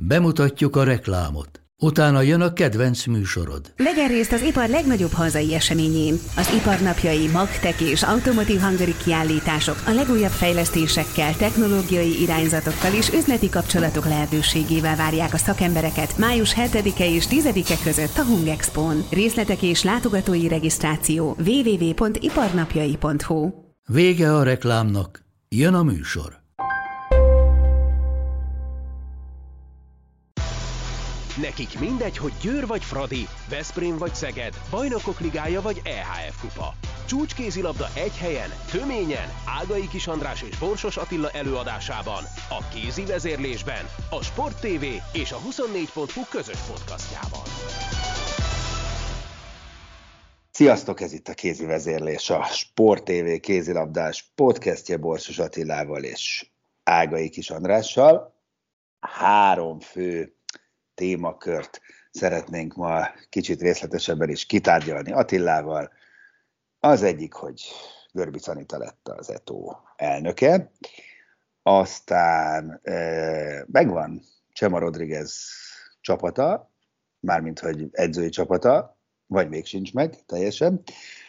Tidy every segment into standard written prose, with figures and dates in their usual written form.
Bemutatjuk a reklámot. Utána jön a kedvenc műsorod. Vegyen részt az ipar legnagyobb hazai eseményén. Az iparnapjai, Magtech és Automotive Hungary kiállítások a legújabb fejlesztésekkel, technológiai irányzatokkal és üzleti kapcsolatok lehetőségével várják a szakembereket május 7-e és 10-e között a Hungexpón. Részletek és látogatói regisztráció www.iparnapjai.hu. Vége a reklámnak, jön a műsor. Nekik mindegy, hogy Győr vagy Fradi, Veszprém vagy Szeged, Bajnokok Ligája vagy EHF Kupa. Csúcskézilabda egy helyen, töményen, Ágai Kis András és Borsos Attila előadásában, a kézi vezérlésben, a Sport TV és a 24.hu közös podcastjában. Sziasztok, ez itt a kézi vezérlés, a Sport TV kézilabdás podcastje Borsos Attilával és Ágai Kis Andrással. 3 fő témakört szeretnénk ma kicsit részletesebben is kitárgyalni Attilával. Az egyik, hogy Görbic Anita lett az ETO elnöke, aztán megvan Csema Rodriguez csapata, mármint hogy edzői csapata, vagy még sincs meg teljesen,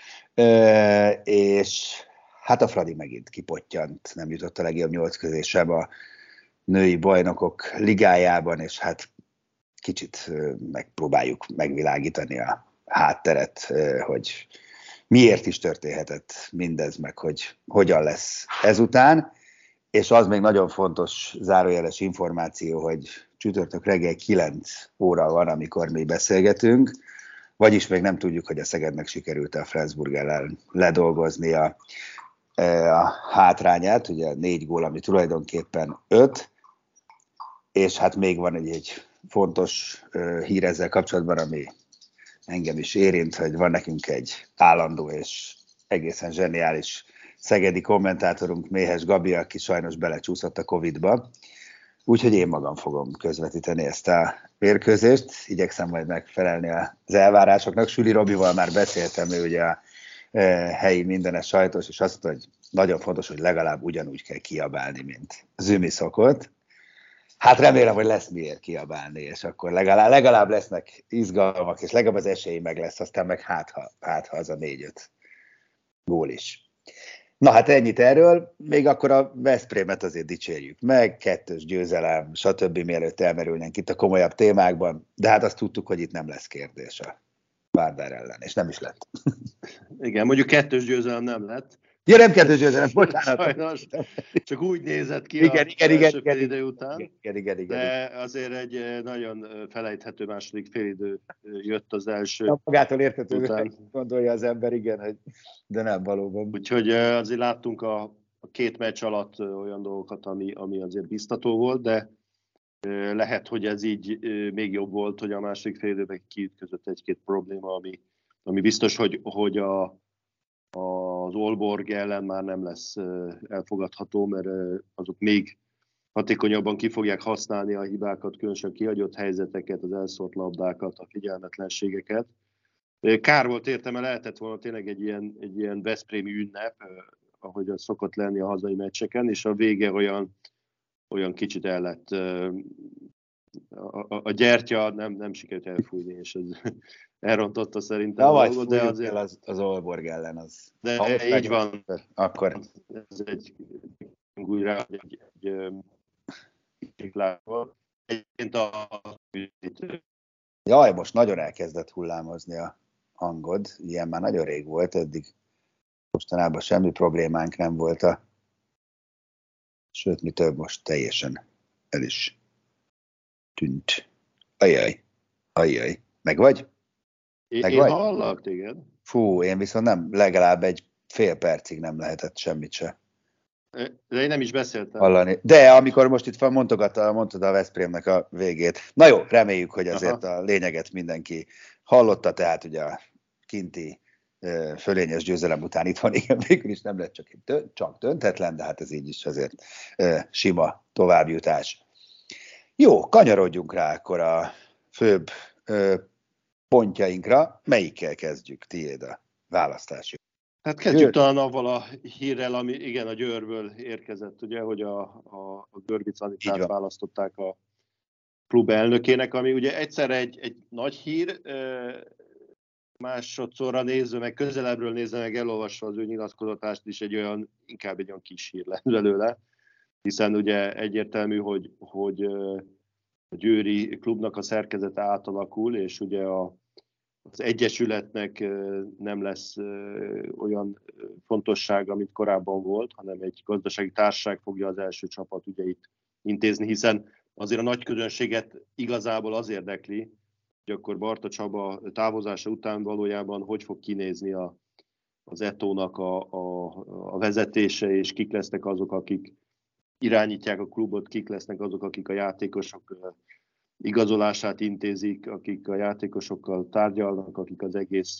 és hát a Fradi megint kipottyant, nem jutott a legjobb 8 közé sem a női bajnokok ligájában, és hát kicsit megpróbáljuk megvilágítani a hátteret, hogy miért is történhetett mindez, meg hogy hogyan lesz ezután. És az még nagyon fontos zárójeles információ, hogy csütörtök reggel 9 óra van, amikor mi beszélgetünk, vagyis még nem tudjuk, hogy a Szegednek sikerült a Flensburg ellen ledolgozni a hátrányát, ugye 4 gól, ami tulajdonképpen 5, és hát még van egy fontos hír ezzel kapcsolatban, ami engem is érint, hogy van nekünk egy állandó és egészen zseniális szegedi kommentátorunk, Méhes Gabi, aki sajnos belecsúszott a Covid-ba. Úgyhogy én magam fogom közvetíteni ezt a mérkőzést, igyekszem majd megfelelni az elvárásoknak. Süli Robival már beszéltem, ő ugye a helyi mindenes sajtos, és azt mondta, hogy nagyon fontos, hogy legalább ugyanúgy kell kiabálni, mint Zümi szokott. Hát remélem, hogy lesz miért kiabálni, és akkor legalább lesznek izgalmak, és legalább az esély meg lesz, aztán meg hát ha az a 4-5 gól is. Na hát ennyit erről, még akkor a Veszprémet azért dicsérjük meg, 2-ös győzelem, stb. Mielőtt elmerülnénk itt a komolyabb témákban, de hát azt tudtuk, hogy itt nem lesz kérdés a Vardar ellen, és nem is lett. Igen, mondjuk 2-ös győzelem nem lett. Ja, nem 2-ös győzelem, bocsánat. Sajnos, csak úgy nézett ki igen, az első félidő után. Igen. De azért egy nagyon felejthető második félidő jött az első. Magától értető, gondolja az ember, igen, de nem valóban. Úgyhogy azért láttunk a 2 meccs alatt olyan dolgokat, ami azért biztató volt, de lehet, hogy ez így még jobb volt, hogy a második félidőben kiütközött 1-2 probléma, ami biztos, hogy az Aalborg ellen már nem lesz elfogadható, mert azok még hatékonyabban ki fogják használni a hibákat, különösen kihagyott helyzeteket, az elszórt labdákat, a figyelmetlenségeket. Kár volt érte, mert lehetett volna tényleg egy ilyen veszprémi ünnep, ahogy az szokott lenni a hazai meccseken, és a vége olyan kicsit el lett. A gyertya nem sikerült elfújni, és ez elrontotta szerintem a dolgot, de azért az Aalborg ellen az. De így van. Akkor. Ez egy újra egy lából. Egyébként Jaj, most nagyon elkezdett hullámozni a hangod. Ilyen már nagyon rég volt, eddig mostanában semmi problémánk nem volt sőt, mi több, most teljesen el is tűnt. Ajjaj. Meg vagy? Én hallak téged. Fú, én viszont nem, legalább egy fél percig nem lehetett semmit se De én nem is beszéltem. hallani. De amikor most itt mondtad a Veszprémnek a végét. Na jó, reméljük, hogy azért a lényeget mindenki hallotta, tehát ugye a kinti fölényes győzelem után itt van, igen, végül is nem lett csak döntetlen, de hát ez így is azért sima továbbjutás. Jó, kanyarodjunk rá akkor a főbb pontjainkra. Melyikkel kezdjük? Tiéd a választás. Hát kezdjük talán avval a hírrel, ami igen a Győrből érkezett, ugye, hogy a Görbic Anitát választották a klub elnökének, ami ugye egyszerre egy nagy hír, másodszorra nézve, meg közelebbről nézve, meg elolvasva az ő nyilatkozatást is inkább egy olyan kis hír lett belőle, hiszen ugye egyértelmű, hogy a győri klubnak a szerkezete átalakul, és ugye az egyesületnek nem lesz olyan fontossága, mint korábban volt, hanem egy gazdasági társaság fogja az első csapat ügyeit intézni, hiszen azért a nagy közönséget igazából az érdekli, hogy akkor Barta Csaba távozása után valójában hogy fog kinézni az Etónak a vezetése, és kik lesznek azok, akik irányítják a klubot, kik lesznek azok, akik a játékosok igazolását intézik, akik a játékosokkal tárgyalnak, akik az egész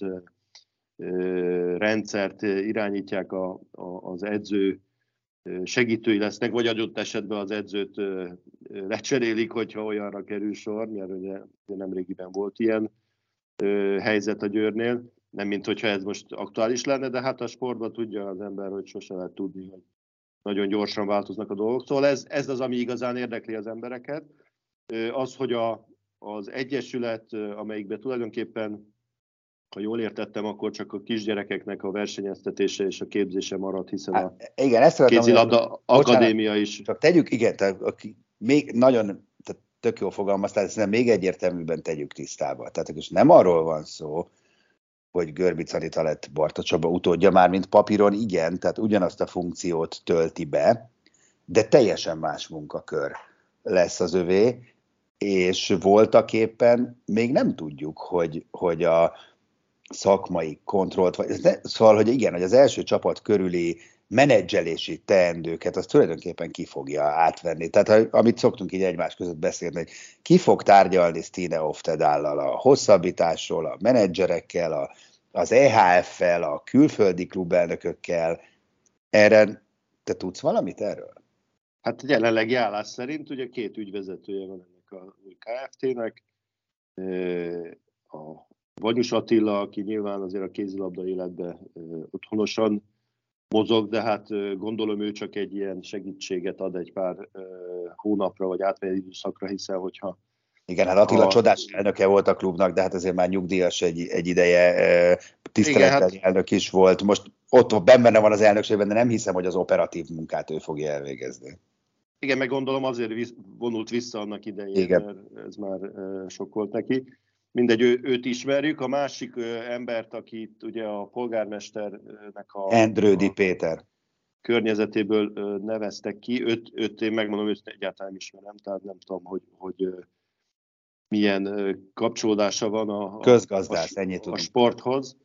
rendszert irányítják, az edző segítői lesznek, vagy adott esetben az edzőt lecserélik, hogyha olyanra kerül sor, mert ugye nemrégiben volt ilyen helyzet a Győrnél, nem mint hogyha ez most aktuális lenne, de hát a sportban tudja az ember, hogy sose lehet tudni, hogy nagyon gyorsan változnak a dolgok. Szóval ez az, ami igazán érdekli az embereket. Az, hogy az egyesület, amelyikben tulajdonképpen, ha jól értettem, akkor csak a kisgyerekeknek a versenyeztetése és a képzése marad, hiszen a kézilabda akadémia is. Csak tegyük, igen, még nagyon, tehát tök jól fogalmaztál, ezt még egyértelműbben tegyük tisztába. Tehát és nem arról van szó, hogy Görbic Anita lett Barta Csaba utódja, már mint papíron igen, tehát ugyanazt a funkciót tölti be, de teljesen más munkakör lesz az övé, és voltaképpen még nem tudjuk, hogy a szakmai kontrollt, szóval, hogy igen, hogy az első csapat körüli menedzselési teendőket, az tulajdonképpen ki fogja átvenni. Tehát amit szoktunk így egymás között beszélni, hogy ki fog tárgyalni Stine Oftedállal a hosszabbításról, a menedzserekkel, az EHF-fel, a külföldi klubelnökökkel. Erre te tudsz valamit erről? Hát jelenlegi állás szerint ugye 2 ügyvezetője van ennek a Kft-nek. A Vanyus Attila, aki nyilván azért a kézilabda életben otthonosan mozog, de hát gondolom ő csak egy ilyen segítséget ad egy pár hónapra, vagy átmeneti időszakra, hiszen hogyha... Igen, hát Attila csodás elnöke volt a klubnak, de hát azért már nyugdíjas egy ideje, tiszteletbeli elnök is volt. Most ott benne van az elnökségben, de nem hiszem, hogy az operatív munkát ő fogja elvégezni. Igen, meg gondolom azért vonult vissza annak idején, igen, mert ez már sok volt neki. Mindegy, őt ismerjük. A másik embert, akit ugye a polgármesternek Endrődi Péter környezetéből neveztek ki, őt én megmondom, hogy egyáltalán ismerem, tehát nem tudom, hogy milyen kapcsolódása van a sporthoz.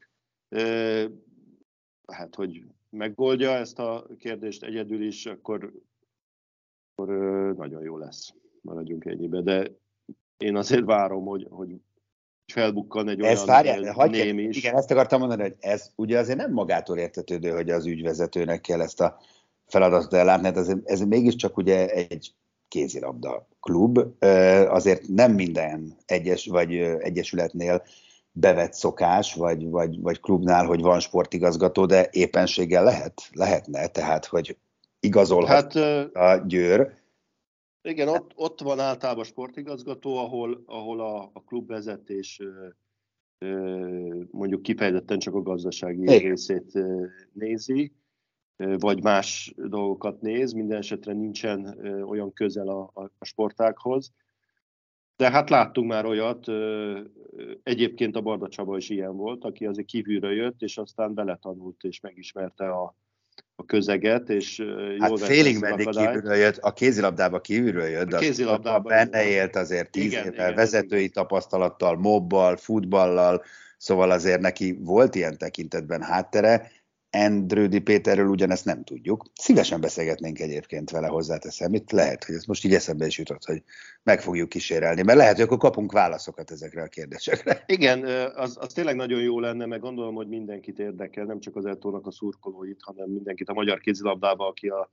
Hát, hogy megoldja ezt a kérdést egyedül is, akkor nagyon jó lesz. Maradjunk ennyibe. De én azért várom, hogy felbukkan egy olyan ném is. Igen, ezt akartam mondani, hogy ez ugye azért nem magától értetődő, hogy az ügyvezetőnek kell ezt a feladatot ellátni. Hát ez mégiscsak ugye egy kézilabda klub. Azért nem minden egyesületnél bevett szokás, vagy klubnál, hogy van sportigazgató, de éppenséggel lehetne, tehát, hogy igazolhat a Győr. Igen, ott van általában sportigazgató, ahol a klubvezetés mondjuk kifejezetten csak a gazdasági részét nézi, vagy más dolgokat néz, minden esetre nincsen olyan közel a sportághoz. De hát láttunk már olyat, egyébként a Barta Csaba is ilyen volt, aki azért kívülről jött, és aztán beletanult és megismerte a közeget, és jól félig meddig kívülről jött, a kézilabdába kívülről jött, de benne élt azért 10 évvel, vezetői tapasztalattal, mobbal, futballal, szóval azért neki volt ilyen tekintetben háttere. Endrődi Péterről ugyanezt nem tudjuk. Szívesen beszélgetnénk egyébként vele, hozzáteszem. Itt lehet, hogy ez most így eszembe is jutott, hogy meg fogjuk kísérelni, mert lehet, hogy akkor kapunk válaszokat ezekre a kérdésekre. Igen, az tényleg nagyon jó lenne, meg gondolom, hogy mindenkit érdekel, nem csak az Etónak a szurkolóit, hanem mindenkit a magyar kézilabdába, aki a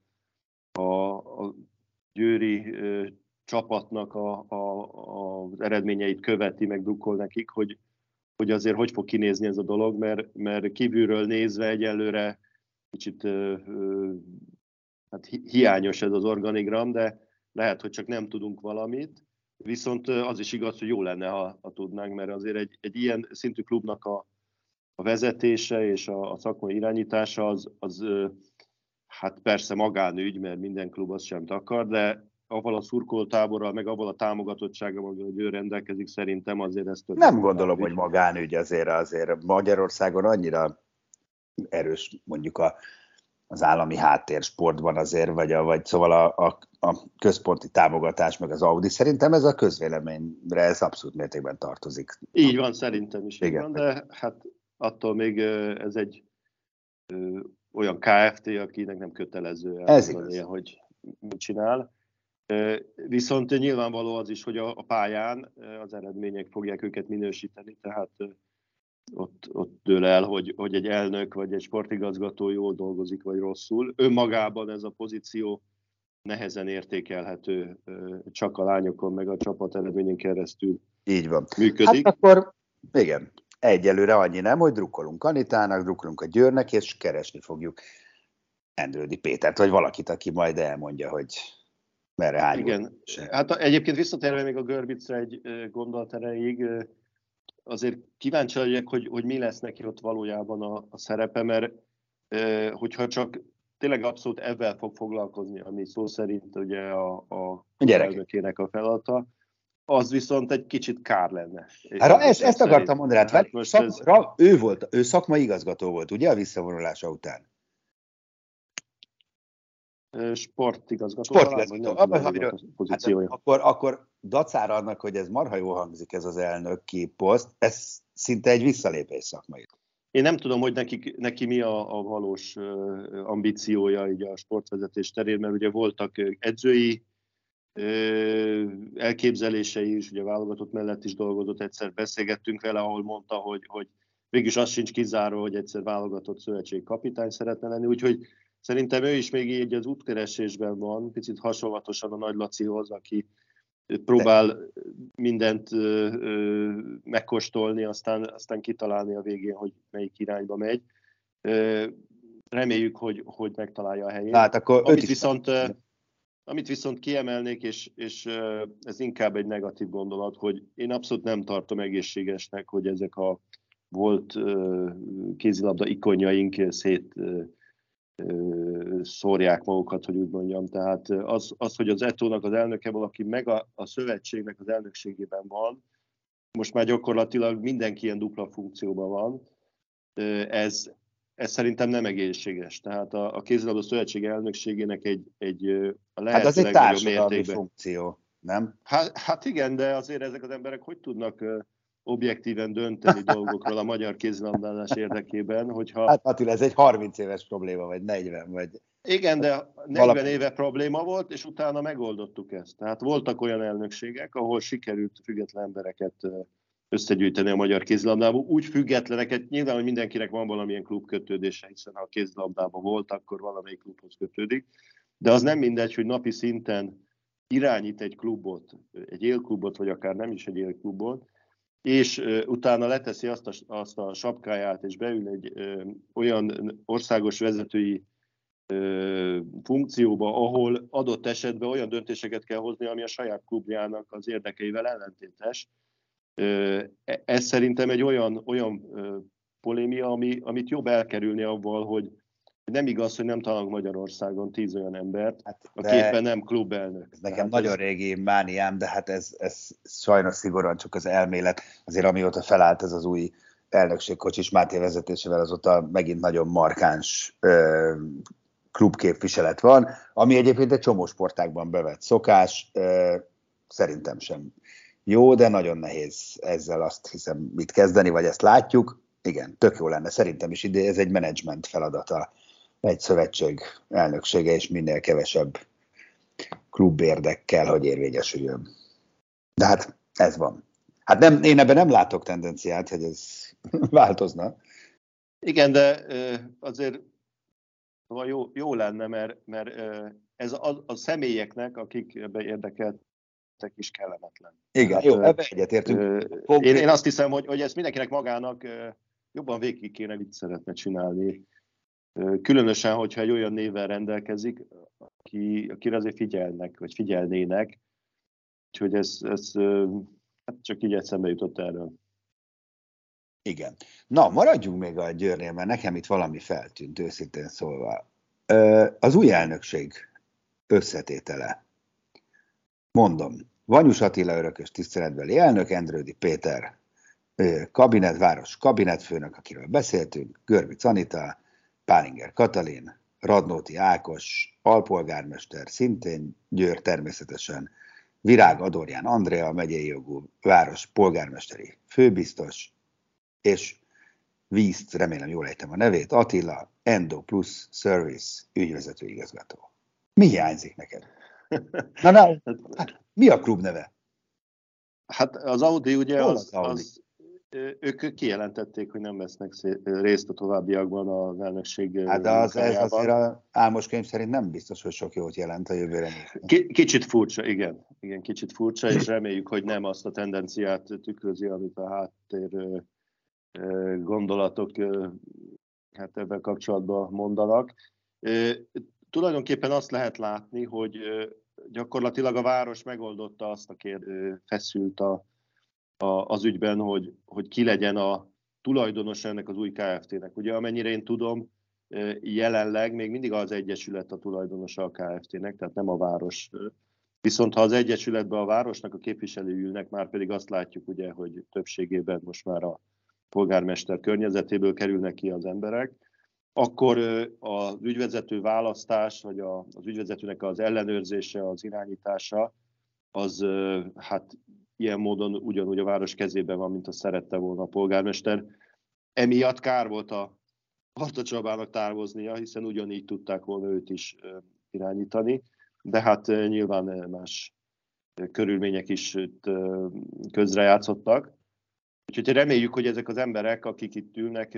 győri csapatnak az eredményeit követi, meg drukkol nekik, hogy azért hogy fog kinézni ez a dolog, mert kívülről nézve egyelőre kicsit hát hiányos ez az organigram, de lehet, hogy csak nem tudunk valamit. Viszont az is igaz, hogy jó lenne, ha tudnánk, mert azért egy ilyen szintű klubnak a vezetése és a szakmai irányítása az hát persze magánügy, mert minden klub azt sem akar, de avval a szurkolótáborral, meg avval a támogatottsággal, hogy ő rendelkezik, szerintem azért ez több. Nem gondolom, hogy magánügy azért Magyarországon annyira erős mondjuk az állami háttér sportban azért, vagy szóval a központi támogatás, meg az Audi. Szerintem ez a közvéleményre ez abszolút mértékben tartozik. Így van, szerintem is. Igen. Így van, de hát attól még ez egy olyan KFT, akinek nem kötelező elmondani, hogy mit csinál. Viszont nyilvánvaló az is, hogy a pályán az eredmények fogják őket minősíteni, tehát ott dől el, hogy egy elnök vagy egy sportigazgató jól dolgozik, vagy rosszul. Önmagában ez a pozíció nehezen értékelhető, csak a lányokon, meg a csapat eredményen keresztül így van. Működik. Hát akkor igen, egyelőre annyi nem, hogy drukkolunk Anitának, drukkolunk a Győrnek, és keresni fogjuk Endrődi Pétert, vagy valakit, aki majd elmondja, hogy merre hány. Igen, hát egyébként visszatérve még a Görbicre egy gondolat erejéig, azért kíváncsi vagyok, hogy mi lesz neki ott valójában a szerepe, mert hogyha csak tényleg abszolút ebben fog foglalkozni, ami szó szerint ugye a elnökének a feladata, az viszont egy kicsit kár lenne. Hát ezt akartam mondani, hát ő szakmai igazgató volt, ugye, a visszavonulása után? Sportigazgató. Akkor dacára annak, hogy ez marha jól hangzik ez az elnöki poszt, ez szinte egy visszalépés szakmai. Én nem tudom, hogy neki mi a valós ambíciója így a sportvezetés terén, mert ugye voltak edzői elképzelései is, ugye a válogatott mellett is dolgozott, egyszer beszélgettünk vele, ahol mondta, hogy végülis az sincs kizáró, hogy egyszer válogatott szövetségkapitány szeretne lenni, úgyhogy szerintem ő is még így az útkeresésben van, picit hasonlatosan a Nagy Lacihoz, aki próbál mindent megkóstolni, aztán kitalálni a végén, hogy melyik irányba megy. Reméljük, hogy megtalálja a helyét. Hát akkor amit viszont kiemelnék, és ez inkább egy negatív gondolat, hogy én abszolút nem tartom egészségesnek, hogy ezek a volt kézilabda ikonjaink szórják magukat, hogy úgy mondjam. Tehát az hogy az Etónak az elnöke valaki, meg a szövetségnek az elnökségében van, most már gyakorlatilag mindenki ilyen dupla funkcióban van, ez szerintem nem egészséges. Tehát a kézilabda szövetség elnökségének egy a lehető hát az egy társadalmi funkció, nem? Hát igen, de azért ezek az emberek hogy tudnak objektíven dönteni dolgokról a magyar kézilabdázás érdekében, hogyha... Hát Attila, ez egy 30 éves probléma, vagy 40, vagy... Igen, de 40 éve probléma volt, és utána megoldottuk ezt. Tehát voltak olyan elnökségek, ahol sikerült független embereket összegyűjteni a magyar kézilabdában. Úgy függetleneket, nyilván, hogy mindenkinek van valamilyen klubkötődése, hiszen ha a kézilabdában volt, akkor valamelyik klubhoz kötődik. De az nem mindegy, hogy napi szinten irányít egy klubot, egy élklubot, vagy akár nem is egy élklubot, és utána leteszi azt a sapkáját, és beül egy olyan országos vezetői funkcióba, ahol adott esetben olyan döntéseket kell hozni, ami a saját klubjának az érdekeivel ellentétes. Ez szerintem egy olyan polémia, amit jobb elkerülni avval, hogy nem igaz, hogy nem találunk Magyarországon 10 olyan embert, aki éppen nem klubelnök. Ez nekem nagyon régi mániám, de hát ez sajnos szigorúan csak az elmélet. Azért amióta felállt ez az új elnökség Kocsis Máté vezetésével, azóta megint nagyon markáns klubképviselet van, ami egyébként egy csomó sportágban bevett szokás, szerintem sem jó, de nagyon nehéz ezzel azt hiszem mit kezdeni, vagy ezt látjuk. Igen, tök jó lenne, szerintem is ide, ez egy menedzsment feladata, egy szövetség elnöksége, és minél kevesebb klubérdek kell, hogy érvényesüljön. De hát ez van. Hát én ebben nem látok tendenciát, hogy ez változna. Igen, de azért jó lenne, mert ez a személyeknek, akik ebben érdekeltek, is kellemetlen. Igen, hát, jó, ebben egyetértünk. Én azt hiszem, hogy ezt mindenkinek magának jobban végig kéne, mit szeretne csinálni. Különösen, hogyha egy olyan névvel rendelkezik, akire azért figyelnek, vagy figyelnének. Úgyhogy ez hát csak így eszembe jutott erről. Igen. Na, maradjunk még a Győrnél, mert nekem itt valami feltűnt, őszintén szólva. Az új elnökség összetétele. Mondom, Vanyus Attila örökös tiszteletbeli elnök, Endrődi Péter város kabinetfőnök, akiről beszéltünk, Görbic Anita, Pálinger Katalin, Radnóti Ákos, alpolgármester, szintén Győr természetesen, Virág Adorján Andrea, megyei jogú város polgármesteri főbiztos, és Vízt, remélem jól ejtem a nevét, Attila, Endo Plus Service ügyvezető igazgató. Mi hiányzik neked? Na, hát, mi a klub neve? Hát az Audi ugye Audi? Ők kijelentették, hogy nem vesznek részt a továbbiakban az elnökség hát ez azért a álmos könyv szerint nem biztos, hogy sok jót jelent a jövőre. Kicsit furcsa, igen, kicsit furcsa, és reméljük, hogy nem azt a tendenciát tükrözi, amit a háttér gondolatok hát ebben kapcsolatban mondanak. Tulajdonképpen azt lehet látni, hogy gyakorlatilag a város megoldotta azt a feszült az ügyben, hogy ki legyen a tulajdonos ennek az új Kft-nek. Ugye amennyire én tudom, jelenleg még mindig az egyesület a tulajdonosa a Kft-nek, tehát nem a város. Viszont ha az egyesületben a városnak a képviselői ülnek, már pedig azt látjuk, ugye, hogy többségében most már a polgármester környezetéből kerülnek ki az emberek, akkor az ügyvezető választás, vagy az ügyvezetőnek az ellenőrzése, az irányítása, az hát ilyen módon ugyanúgy a város kezében van, mint azt szerette volna a polgármester. Emiatt kár volt a Barta Csabának távoznia, hiszen ugyanígy tudták volna őt is irányítani, de hát nyilván más körülmények is közrejátszottak. Úgyhogy reméljük, hogy ezek az emberek, akik itt ülnek,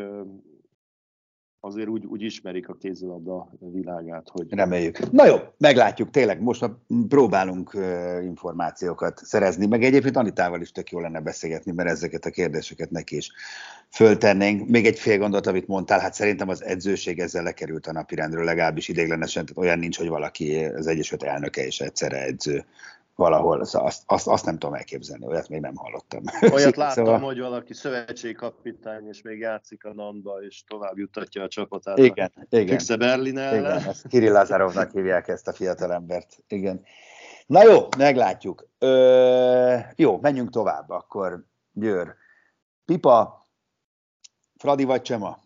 azért úgy ismerik a kézilabda világát, hogy... Reméljük. Na jó, meglátjuk, tényleg most próbálunk információkat szerezni, meg egyébként Anitával is tök jó lenne beszélgetni, mert ezeket a kérdéseket neki is föltennénk. Még egy fél gondot, amit mondtál, hát szerintem az edzőség ezzel lekerült a napirendről, legalábbis ideiglenesen, tehát olyan nincs, hogy valaki az Egyesület elnöke és egyszerre edző valahol, azt nem tudom elképzelni, olyat még nem hallottam. Olyat láttam, hogy valaki szövetségkapitány, és még játszik a NAN-ba, és tovább juttatja a csapatát. Igen. Füchse Berlin ellen. Igen, ezt Kirill Lazarovnak hívják ezt a fiatalembert. Igen. Na jó, meglátjuk. Jó, menjünk tovább, akkor Győr. Pipa, Fradi vagy Csema?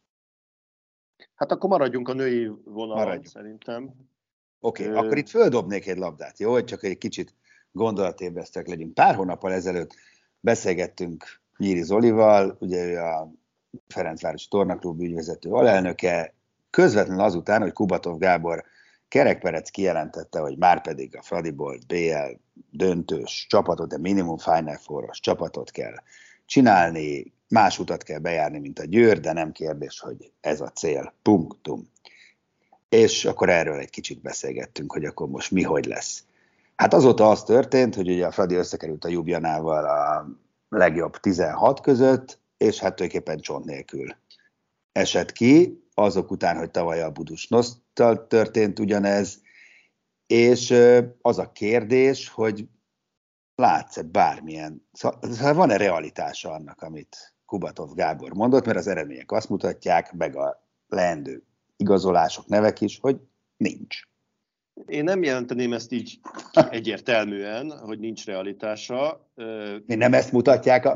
Hát akkor maradjunk a női vonalon, szerintem. Oké, akkor itt földobnék egy labdát, jó? Hogy csak egy kicsit gondolatébresztőek legyünk. Pár hónappal ezelőtt beszélgettünk Nyíri Zolival, ugye ő a Ferencvárosi Tornaklub ügyvezető alelnöke, közvetlenül azután, hogy Kubatov Gábor Kerekperec kijelentette, hogy márpedig a Fradiból BL döntős csapatot, de minimum Final Four-os csapatot kell csinálni, más utat kell bejárni, mint a Győr, de nem kérdés, hogy ez a cél. Punktum. És akkor erről egy kicsit beszélgettünk, hogy akkor most mi, hogy lesz. Hát azóta az történt, hogy ugye a Fradi összekerült a Ljubljanával a legjobb 16 között, és hát tulajdonképpen csont nélkül esett ki, azok után, hogy tavaly a Budusnosztal történt ugyanez, és az a kérdés, hogy látsz-e bármilyen, szóval van-e realitása annak, amit Kubatov Gábor mondott, mert az eredmények azt mutatják, meg a leendő igazolások, nevek is, hogy nincs. Én nem jelenteném ezt így egyértelműen, hogy nincs realitása. Mi nem ezt mutatják?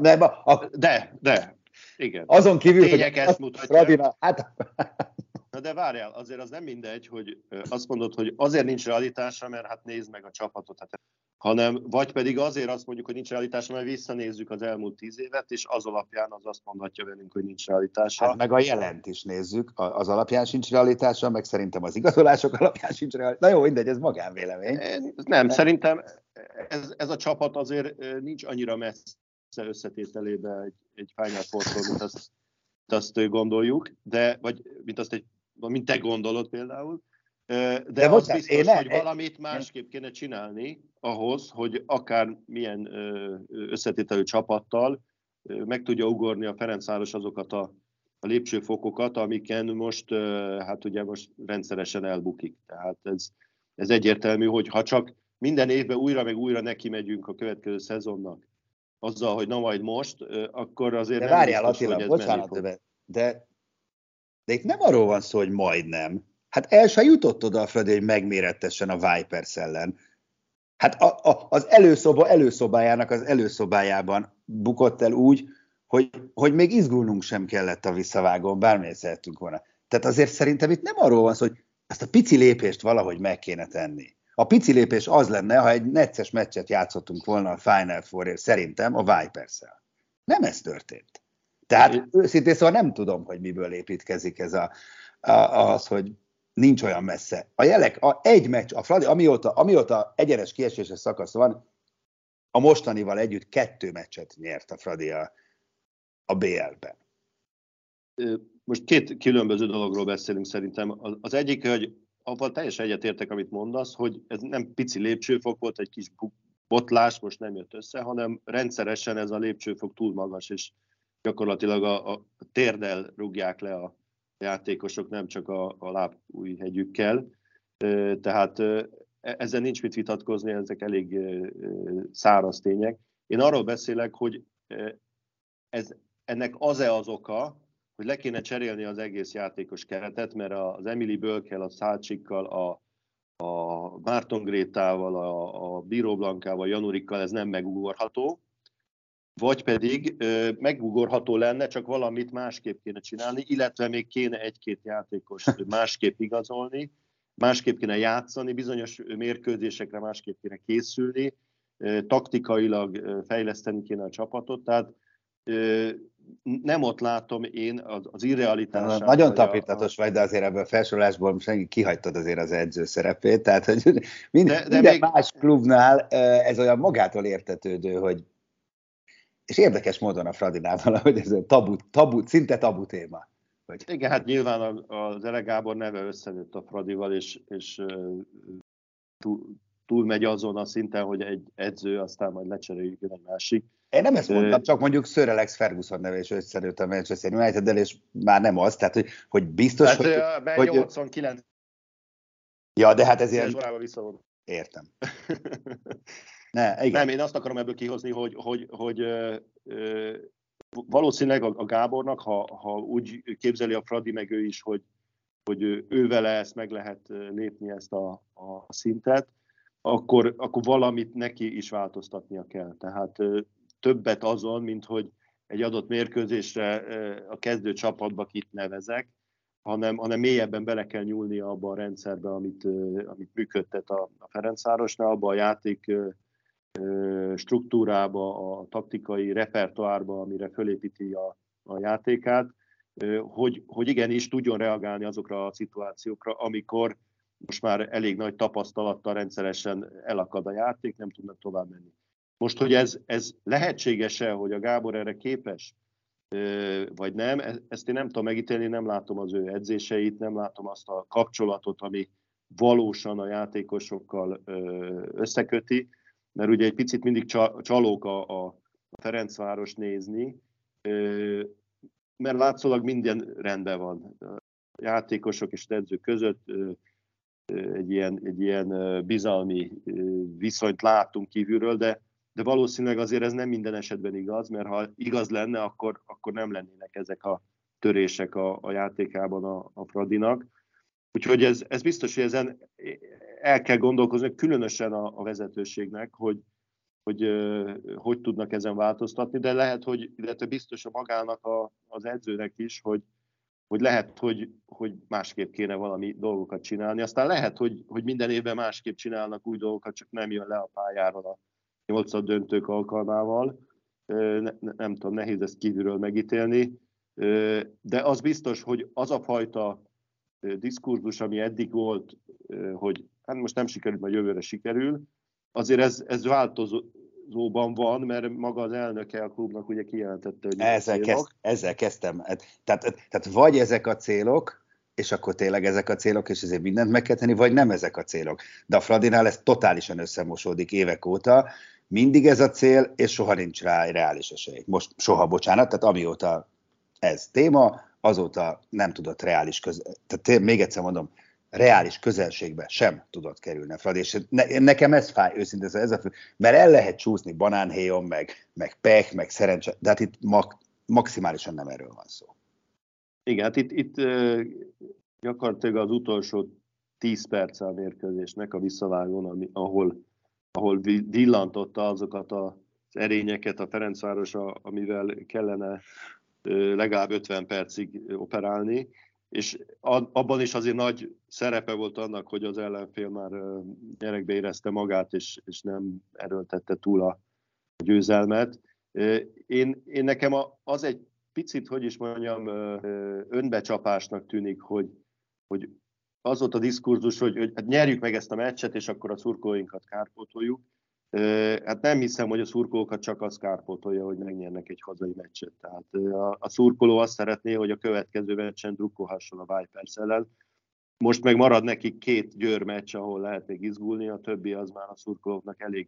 De, igen. Azon kívül, tények hogy ezt mutatják. Radina, hát... Na de várjál, azért az nem mindegy, hogy azt mondod, hogy azért nincs realitása, mert hát nézd meg a csapatot. Hanem, vagy pedig azért azt mondjuk, hogy nincs realitása, mert visszanézzük az elmúlt 10 évet, és az alapján az azt mondhatja velünk, hogy nincs realitása. Hát meg a jelent is nézzük, az alapján sincs realitása, meg szerintem az igazolások alapján sincs realitása. Na jó, mindegy, ez magánvélemény. Nem, szerintem ez a csapat azért nincs annyira messze összetételébe egy Final Four-tól, mint azt gondoljuk, de, vagy mint te gondolod például. De az biztos, hogy valamit másképp kéne csinálni ahhoz, hogy akár milyen összetételű csapattal meg tudja ugorni a Ferencváros azokat a lépcsőfokokat, amiken most, hát ugye most rendszeresen elbukik. Tehát ez egyértelmű, hogy ha csak minden évben újra meg újra neki megyünk a következő szezonnak, azzal, hogy na majd most, akkor azért de nem várjál, biztos, Attila, hogy ez bocsánat, menni fog. de itt nem arról van szó, hogy majdnem. Hát el se jutott oda a Fradi, hogy megmérettessen a Vipers ellen. Hát az előszobájának az előszobájában bukott el úgy, hogy még izgulnunk sem kellett a visszavágón, bármilyen szerettünk volna. Tehát azért szerintem itt nem arról van szó, hogy ezt a pici lépést valahogy meg kéne tenni. A pici lépés az lenne, ha egy necces meccset játszottunk volna a Final Fourért, szerintem a Vipers-szel. Nem ez történt. Tehát őszintén szóval nem tudom, hogy miből építkezik ez az, hogy nincs olyan messze. Egy meccs, a Fradi, amióta egyenes kieséses szakasz van, a mostanival együtt 2 meccset nyert a Fradi a BL-ben. Most 2 különböző dologról beszélünk szerintem. Az egyik, hogy abban teljesen egyetértek, amit mondasz, hogy ez nem pici lépcsőfok volt, egy kis botlás, most nem jött össze, hanem rendszeresen ez a lépcsőfok túl magas, és gyakorlatilag a térdel rúgják le a játékosok, nem csak a lábújhegyükkel. Tehát ezzel nincs mit vitatkozni, ezek elég száraz tények. Én arról beszélek, hogy ennek az-e az oka, hogy le kéne cserélni az egész játékos keretet, mert az Emily Bölkkel, a Szálcsikkal, a Márton Grétával, a Bíró Blankával, Janurikkal ez nem megugorható, vagy pedig megugorható lenne, csak valamit másképp kéne csinálni, illetve még kéne 1-2 játékost másképp igazolni, másképp kéne játszani, bizonyos mérkőzésekre másképp kéne készülni, taktikailag fejleszteni kéne a csapatot, tehát nem ott látom én az irrealitását. Nagyon tapintatos vagy, de azért ebből a felsorolásból most kihagytad azért az edző szerepét, tehát hogy minden még más klubnál ez olyan magától értetődő, hogy és érdekes módon a Fradinál valahogy ez a szinte tabu téma. Hogy... Igen, hát nyilván az Ele Gábor neve összenőtt a Fradival, és túlmegy azon a szinten, hogy egy edző, aztán majd lecseréljük egy másik. Én nem ezt mondtam, csak mondjuk Sir Alex Ferguson neve is összenőtt a Manchester United-del, és már nem az, tehát hogy biztos, tehát, hogy... 89. Ja, de hát ezért... Értem. Nem, én azt akarom ebből kihozni, hogy valószínűleg a Gábornak, ha úgy képzeli a Fradi, meg ő is, hogy ő vele ezt meg lehet lépni, ezt a szintet, akkor valamit neki is változtatnia kell. Tehát többet azon, mint hogy egy adott mérkőzésre a kezdő csapatba kit nevezek, hanem mélyebben bele kell nyúlni abba a rendszerbe, amit működtet a Ferencvárosnál, abba a játék struktúrába, a taktikai repertoárba, amire fölépíti a játékát, hogy igenis tudjon reagálni azokra a szituációkra, amikor most már elég nagy tapasztalattal rendszeresen elakad a játék, nem tudnak tovább menni. Most, hogy ez lehetséges-e, hogy a Gábor erre képes, vagy nem, ezt én nem tudom megítélni, nem látom az ő edzéseit, nem látom azt a kapcsolatot, ami valósan a játékosokkal összeköti, mert ugye egy picit mindig csalók a Ferencváros nézni, mert látszólag minden rendben van. A játékosok és edzők között egy ilyen bizalmi viszonyt látunk kívülről, de valószínűleg azért ez nem minden esetben igaz, mert ha igaz lenne, akkor nem lennének ezek a törések a játékában a Fradinak. Úgyhogy ez biztos, hogy ezen el kell gondolkozni, különösen a vezetőségnek, hogy tudnak ezen változtatni, de lehet, illetve biztos a magának az edzőnek is, hogy lehet, hogy másképp kéne valami dolgokat csinálni. Aztán lehet, hogy minden évben másképp csinálnak új dolgokat, csak nem jön le a pályára a 8. döntők alkalmával. Nem tudom, nehéz ezt kívülről megítélni. De az biztos, hogy az a fajta diskurzus, ami eddig volt, hogy hát most nem sikerült, majd jövőre sikerül, azért ez változóban van, mert maga az elnöke a klubnak ugye kijelentette, hogy ezzel kezdtem. Tehát vagy ezek a célok, és akkor tényleg ezek a célok, és ezért mindent meg kell tenni, vagy nem ezek a célok. De a Fradinál ez totálisan összemosódik évek óta, mindig ez a cél, és soha nincs rá egy reális esély. Most soha, bocsánat, tehát amióta ez téma, azóta nem tudott reális Tehát még egyszer mondom, reális közelségbe sem tudott kerülni a Fradi, és nekem ez fáj őszintén, mert el lehet csúszni banánhéjon, meg pech, meg szerencse, de hát itt maximálisan nem erről van szó. Igen, hát itt gyakorlatilag az utolsó 10 perc a mérkőzésnek a visszavágón, ahol villantotta azokat az erényeket a Ferencváros, amivel kellene legalább 50 percig operálni, és abban is azért nagy szerepe volt annak, hogy az ellenfél már nyeregbe érezte magát, és nem erőltette túl a győzelmet. Én nekem az egy picit, hogy is mondjam, önbecsapásnak tűnik, hogy az volt a diskurzus, hogy hát nyerjük meg ezt a meccset, és akkor a szurkolóinkat kárpótoljuk. Hát nem hiszem, hogy a szurkolókat csak az kárpótolja, hogy megnyernek egy hazai meccset. Tehát a szurkoló azt szeretné, hogy a következő meccsen drukkolhasson a Vipers ellen. Most meg marad nekik 2 Győr meccs, ahol lehet még izgulni, a többi az már a szurkolóknak elég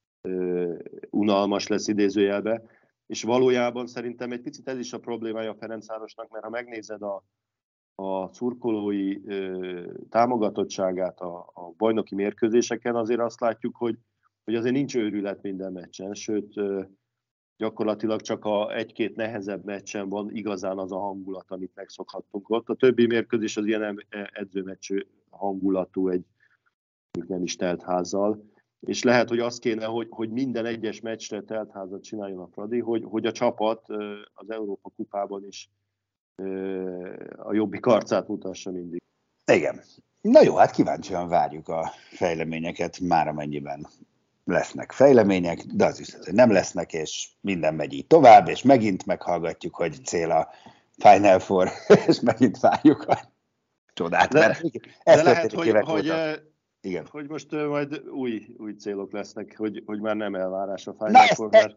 unalmas lesz idézőjelbe. És valójában szerintem egy picit ez is a problémája a Ferencvárosnak, mert ha megnézed a szurkolói támogatottságát a bajnoki mérkőzéseken, azért azt látjuk, hogy azért nincs őrület minden meccsen, sőt gyakorlatilag csak a 1-2 nehezebb meccsen van igazán az a hangulat, amit megszokhattunk ott. A többi mérkőzés az ilyen edzőmeccs hangulatú, egy nem is telt házzal. És lehet, hogy az kéne, hogy minden egyes meccsre teltházat csináljon a Fradi, hogy a csapat az Európa kupában is a jobbik arcát mutassa mindig. Igen. Na jó, hát kíváncsian várjuk a fejleményeket, már amennyiben lesznek fejlemények, de az is, hogy nem lesznek, és minden megy így tovább, és megint meghallgatjuk, hogy cél a Final Four, és megint várjuk a csodát. De lehet, hogy most majd új célok lesznek, hogy már nem elvárás a Final Four, mert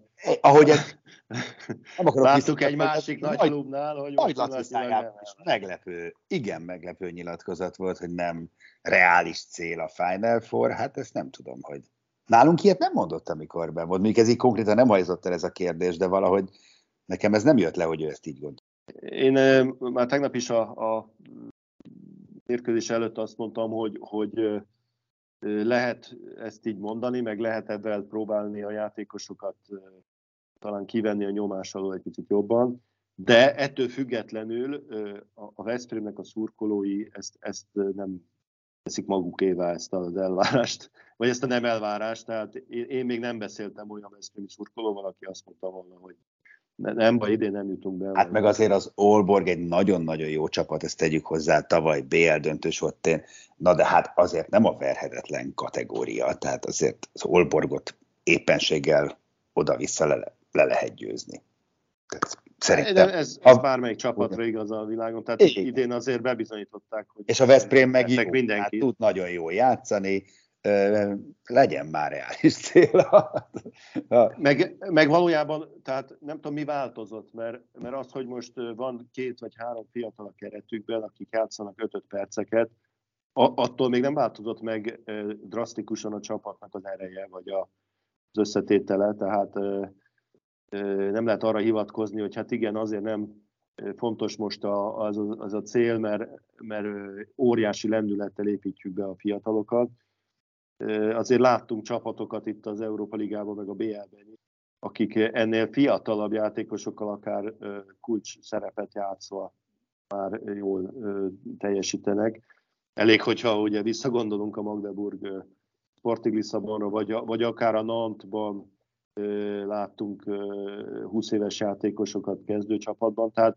láttuk egy másik nagy klubnál, hogy Nagy Laci szájában is meglepő nyilatkozat volt, hogy nem reális cél a Final Four, hát ezt nem tudom, hogy nálunk ilyet nem mondott, amikor be volt. Mondjuk ez így konkrétan nem hajzott el ez a kérdés, de valahogy nekem ez nem jött le, hogy ő ezt így gondolja. Én már tegnap is a mérkőzés előtt azt mondtam, hogy lehet ezt így mondani, meg lehet ebben próbálni a játékosokat talán kivenni a nyomás alól egy picit jobban, de ettől függetlenül a Veszprémnek a szurkolói ezt nem teszik magukévá, ezt az elvárást, vagy ezt a nem elvárást, tehát én még nem beszéltem olyan veszprémi szurkolóval, aki azt mondta volna, hogy nem baj, idén nem jutunk be. Hát meg azért az Aalborg egy nagyon-nagyon jó csapat, ezt tegyük hozzá, tavaly BL döntős volt én, na de hát azért nem a verhetetlen kategória, tehát azért az Aalborgot éppenséggel oda-vissza le lehet győzni. Szerintem ez bármelyik csapatra igaz a világon, tehát idén azért bebizonyították, hogy... És a Veszprém meg jó, hát tud nagyon jól játszani, legyen már reális cél. Meg valójában, tehát nem tudom, mi változott, mert az, hogy most van 2 vagy 3 fiatal a keretükben, akik játszanak 5 perceket, attól még nem változott meg drasztikusan a csapatnak az ereje, vagy az összetétele, tehát nem lehet arra hivatkozni, hogy hát igen, azért nem fontos most az a cél, mert óriási lendülettel építjük be a fiatalokat. Azért láttunk csapatokat itt az Európa Ligában, meg a BL-ben, akik ennél fiatalabb játékosokkal akár kulcs szerepet játszva már jól teljesítenek. Elég, hogyha ugye visszagondolunk a Magdeburg Sporting Lisszabonra, vagy akár a Nantban láttunk 20 éves játékosokat kezdőcsapatban. Tehát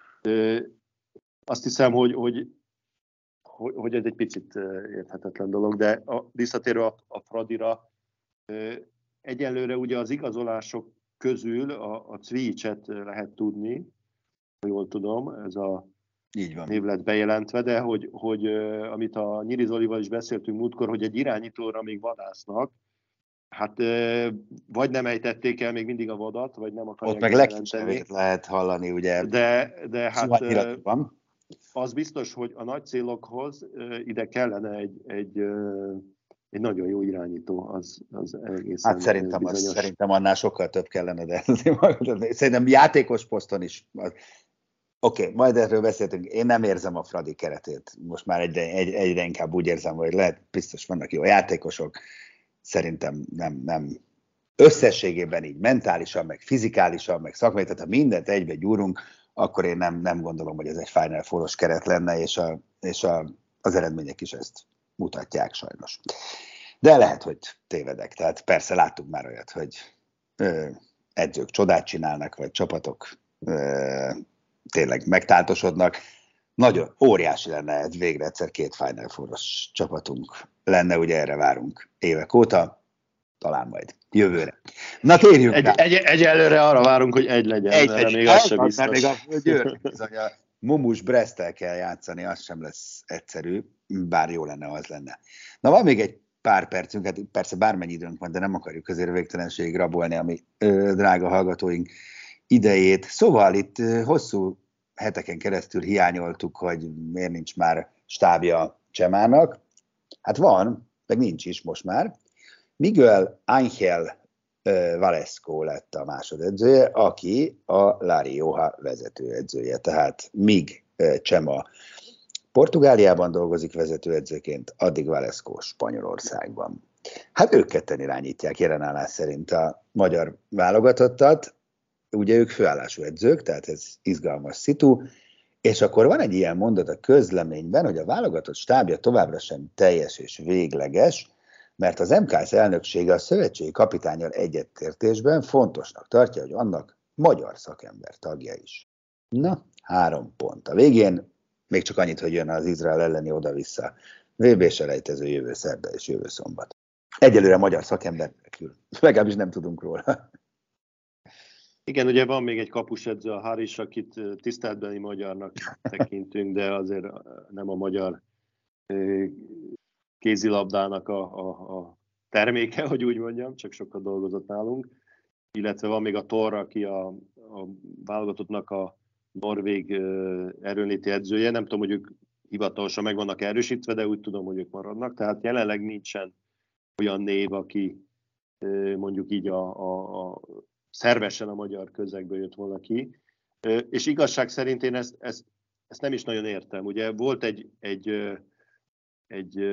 azt hiszem, hogy ez egy picit érthetetlen dolog, de visszatérve a Fradira, egyelőre ugye az igazolások közül a Cvicset lehet tudni, ha jól tudom, ez a név lett bejelentve, de hogy amit a Nyíri Zolival is beszéltünk múltkor, hogy egy irányítóra még vadásznak, hát vagy nem ejtették el még mindig a vadat, vagy nem akarják. Ott meg legkisebb lehet hallani, ugye. De hát az biztos, hogy a nagy célokhoz ide kellene egy nagyon jó irányító, az egészen hát szerintem annál sokkal több kellene, de szerintem játékos poszton is Oké, majd erről beszéltünk. Én nem érzem a Fradi keretét. Most már egyre inkább úgy érzem, hogy lehet, biztos vannak jó játékosok. Szerintem nem összességében így mentálisan, meg fizikálisan, meg szakmai, tehát ha mindent egybe gyúrunk, akkor én nem gondolom, hogy ez egy Final Four-os keret lenne, és az eredmények is ezt mutatják sajnos. De lehet, hogy tévedek. Tehát persze láttuk már olyat, hogy edzők csodát csinálnak, vagy csapatok tényleg megtáltosodnak. Nagyon óriási lenne, ez végre egyszer 2 Final Four-os csapatunk lenne, ugye erre várunk évek óta, talán majd jövőre. Na térjünk rá. Egyelőre arra várunk, hogy egy legyen, mert még az sem biztos. Még a Győr, bizony a Mumus Breszttel kell játszani, az sem lesz egyszerű, bár jó lenne, az lenne. Na van még egy pár percünk, hát persze bármennyi időnk van, de nem akarjuk azért végtelenségig rabolni a mi drága hallgatóink idejét. Szóval itt hosszú heteken keresztül hiányoltuk, hogy miért nincs már stábja Csemának. Hát van, meg nincs is most már. Miguel Ángel Valesco lett a másodedzője, aki a La Rioja vezetőedzője. Tehát míg Csema Portugáliában dolgozik vezetőedzőként, addig Valesco Spanyolországban. Hát ők ketten irányítják jelenállás szerint a magyar válogatottat. Ugye ők főállású edzők, tehát ez izgalmas szitu. És akkor van egy ilyen mondat a közleményben, hogy a válogatott stábja továbbra sem teljes és végleges, mert az MKS elnöksége a szövetségi kapitánnyal egyetértésben fontosnak tartja, hogy annak magyar szakember tagja is. Na, 3 pont. A végén még csak annyit, hogy jön az Izrael elleni oda-vissza VB-selejtező jövő szerda és jövő szombat. Egyelőre magyar szakember nélkül. Legalábbis nem tudunk róla. Igen, ugye van még egy kapusedző, a Haris, akit tiszteletbeli magyarnak tekintünk, de azért nem a magyar kézilabdának a terméke, hogy úgy mondjam, csak sokat dolgozott nálunk. Illetve van még a Thor, aki a válogatottnak a norvég erőnléti edzője. Nem tudom, hogy ők hivatalosan meg vannak erősítve, de úgy tudom, hogy ők maradnak. Tehát jelenleg nincsen olyan név, aki mondjuk így a szervesen a magyar közegből jött volna ki. És igazság szerint én ezt nem is nagyon értem. Ugye volt egy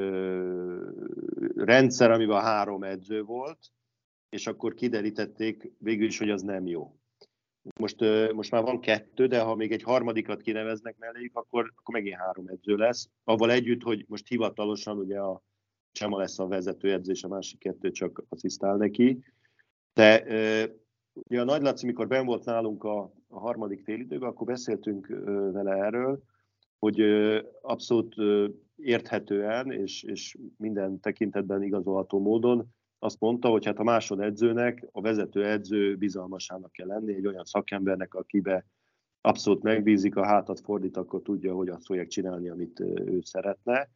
rendszer, amiben 3 edző volt, és akkor kiderítették végül is, hogy az nem jó. Most már van 2, de ha még egy harmadikat kineveznek melléjük, akkor megint 3 edző lesz. Avval együtt, hogy most hivatalosan ugye a Csema lesz a vezetőedző, és a másik 2 csak asszisztál neki. De ugye a Nagy Laci, mikor benn volt nálunk a harmadik félidőben, akkor beszéltünk vele erről, hogy abszolút érthetően és minden tekintetben igazolható módon azt mondta, hogy hát a másodedzőnek, a vezetőedző bizalmasának kell lenni, egy olyan szakembernek, akibe abszolút megbízik, a hátat fordít, akkor tudja, hogy azt fogják csinálni, amit ő szeretne.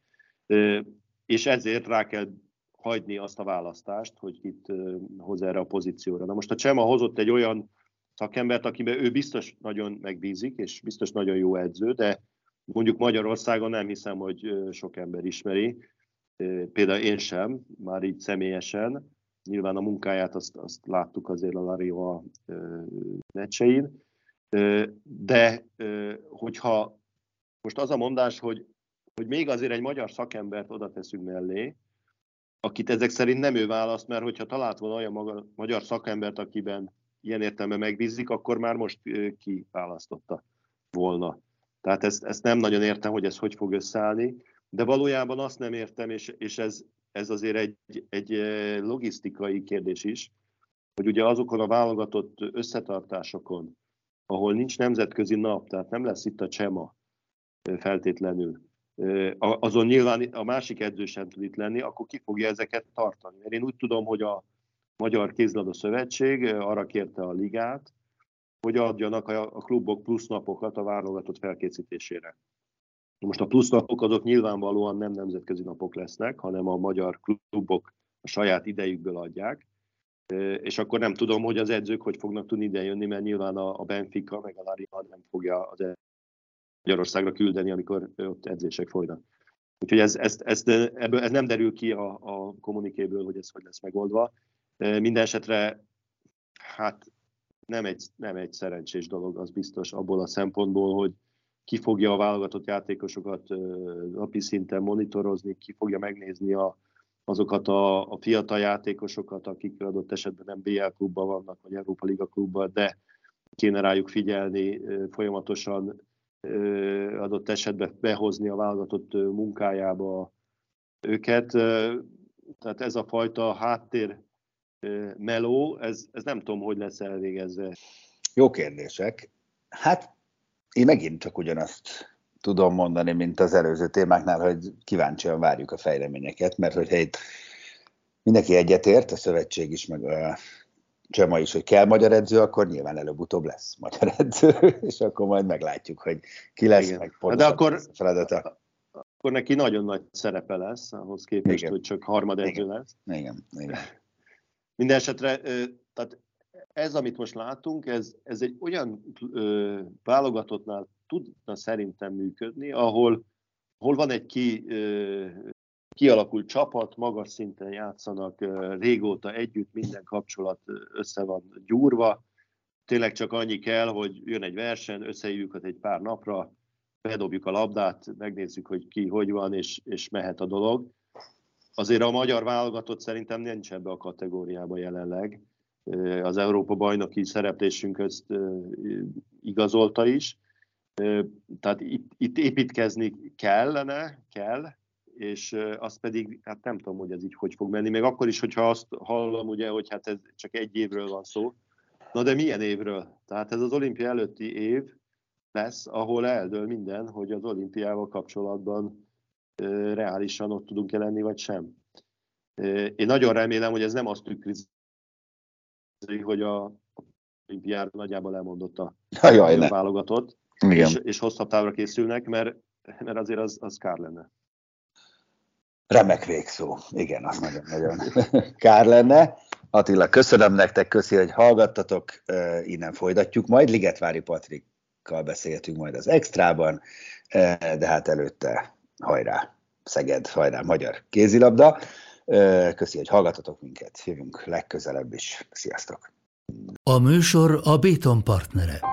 És ezért rá kell hagyni azt a választást, hogy itt hoz erre a pozícióra. Na most a Csema hozott egy olyan szakembert, akiben ő biztos nagyon megbízik, és biztos nagyon jó edző, de mondjuk Magyarországon nem hiszem, hogy sok ember ismeri. Például én sem, már így személyesen. Nyilván a munkáját azt láttuk azért a La Rioja meccsein. De hogyha most az a mondás, hogy még azért egy magyar szakembert oda teszünk mellé, akit ezek szerint nem ő választ, mert hogyha talált volna olyan magyar szakembert, akiben ilyen értelemben megbízik, akkor már most kiválasztotta volna. Tehát ezt nem nagyon értem, hogy ez hogy fog összeállni, de valójában azt nem értem, és ez azért egy logisztikai kérdés is, hogy ugye azokon a válogatott összetartásokon, ahol nincs nemzetközi nap, tehát nem lesz itt a Csema feltétlenül, azon nyilván a másik edző sem tud itt lenni, akkor ki fogja ezeket tartani. Mert én úgy tudom, hogy a Magyar Kézilabda Szövetség arra kérte a ligát, hogy adjanak a klubok plusz napokat a válogatott felkészítésére. Most a plusz napok azok nyilvánvalóan nem nemzetközi napok lesznek, hanem a magyar klubok a saját idejükből adják. És akkor nem tudom, hogy az edzők hogy fognak tudni idejönni, mert nyilván a Benfica meg a La Rioja nem fogja az Magyarországra küldeni, amikor ott edzések folynak. Úgyhogy ez nem derül ki a kommunikéből, hogy ez hogy lesz megoldva. Minden esetre, hát nem egy szerencsés dolog, az biztos abból a szempontból, hogy ki fogja a válogatott játékosokat napi szinten monitorozni, ki fogja megnézni azokat a fiatal játékosokat, akik adott esetben nem BL klubban vannak, vagy Európa Liga klubban, de kéne rájuk figyelni, folyamatosan adott esetben behozni a válogatott munkájába őket. Tehát ez a fajta háttér meló, ez nem tudom, hogy lesz elvégezve. Jó kérdések. Hát én megint csak ugyanazt tudom mondani, mint az előző témáknál, hogy kíváncsian várjuk a fejleményeket, mert hogyha itt mindenki egyetért, a szövetség is, meg a Csema is, hogy kell magyar edző, akkor nyilván előbb-utóbb lesz magyar edző, és akkor majd meglátjuk, hogy ki lesz, igen, meg pontosan de akkor, feladata. Akkor neki nagyon nagy szerepe lesz, ahhoz képest, igen, hogy csak harmadedző lesz. Igen. Minden esetre, tehát ez, amit most látunk, ez egy olyan válogatottnál tudna szerintem működni, ahol van egy kialakult csapat, magas szinten játszanak, régóta együtt, minden kapcsolat össze van gyúrva. Tényleg csak annyi kell, hogy jön egy verseny, összehívjuk egy pár napra, bedobjuk a labdát, megnézzük, hogy ki hogy van, és mehet a dolog. Azért a magyar válogatott szerintem nincs ebbe a kategóriába jelenleg. Az Európa-bajnoki szereplésünk ezt igazolta is. Tehát itt építkezni kell, és azt pedig, hát nem tudom, hogy ez így hogy fog menni. Még akkor is, hogyha azt hallom, ugye, hogy hát ez csak egy évről van szó. Na de milyen évről? Tehát ez az olimpia előtti év lesz, ahol eldől minden, hogy az olimpiával kapcsolatban reálisan ott tudunk lenni, vagy sem. Én nagyon remélem, hogy ez nem azt tükrözi, hogy a olimpiára nagyjából elmondott a válogatott, és hosszabb távra készülnek, mert azért az kár lenne. Remek végszó. Igen, az nagyon-nagyon kár lenne. Attila, köszönöm nektek, köszi, hogy hallgattatok, innen folytatjuk majd. Ligetvári Patrikkal beszéltünk majd az Extrában, de hát előtte hajrá Szeged, hajrá magyar kézilabda. Köszi, hogy hallgattatok minket, jövünk legközelebb is. Sziasztok! A műsor a Béton partnere.